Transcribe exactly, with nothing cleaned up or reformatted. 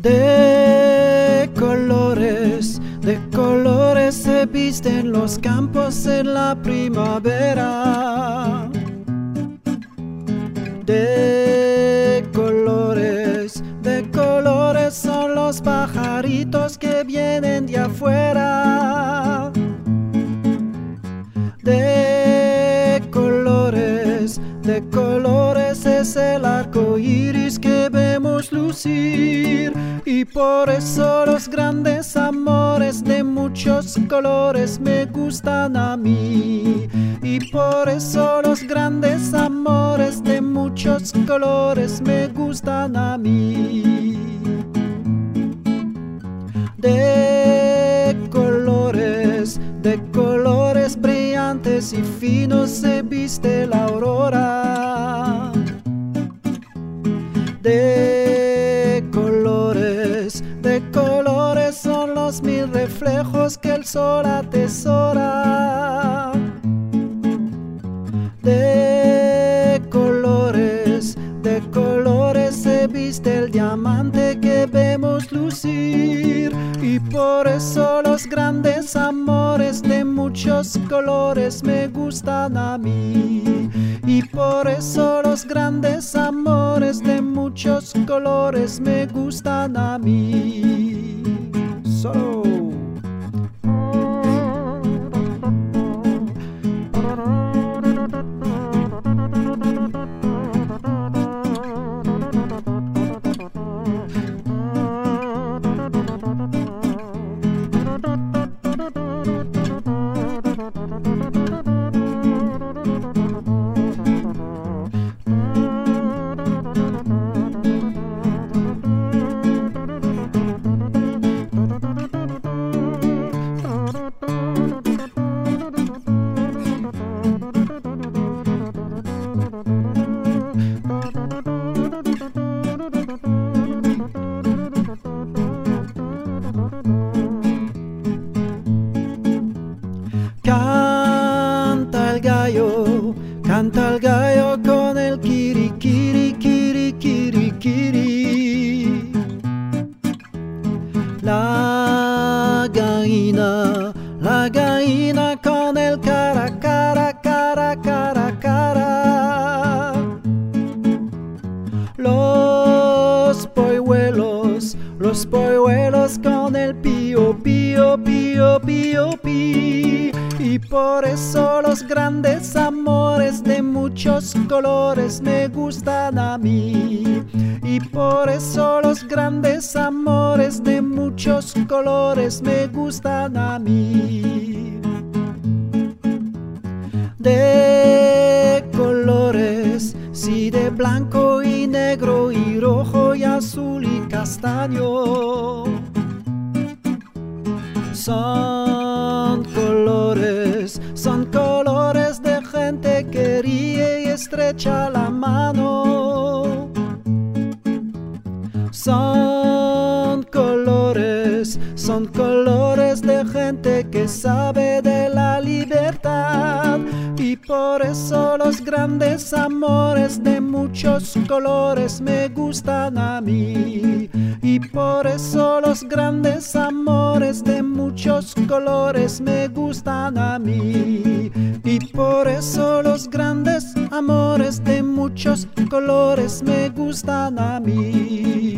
De colores, de colores se visten los campos en la primavera. De colores, de colores son los pajaritos que vienen de afuera. De colores, de colores es el arco iris que vemos lucir. Y por eso los grandes amores de muchos colores me gustan a mí. Y por eso los grandes amores de muchos colores me gustan a mí. De colores, de colores brillantes y finos se viste la aurora. De colores, de colores son los mil reflejos que el sol atesora. De colores, de colores se viste el diamante que vemos lucir. Y por eso los grandes amores de muchos colores me gustan a mí. Y por eso los grandes amores de muchos colores me gustan a mí. Solo. Canta el gallo, canta el gallo con el kiri, kiri, kiri, kiri, kiri. La gallina, la gallina con el cara, cara, cara, cara, cara. Los polluelos, los polluelos con el pío, pío, pío, pío, pío. Y por eso los grandes amores de muchos colores me gustan a mí. Y por eso los grandes amores de muchos colores me gustan a mí. De colores, sí, de blanco y negro y rojo y azul y castaño. Son colores, son colores de gente que ríe y estrecha la mano. Son colores, son colores de gente que sabe de la libertad. Y por eso los grandes amores de muchos colores me gustan a mí. Y por eso los grandes amores de muchos colores me gustan a mí. Y por eso los grandes amores de muchos colores me gustan a mí.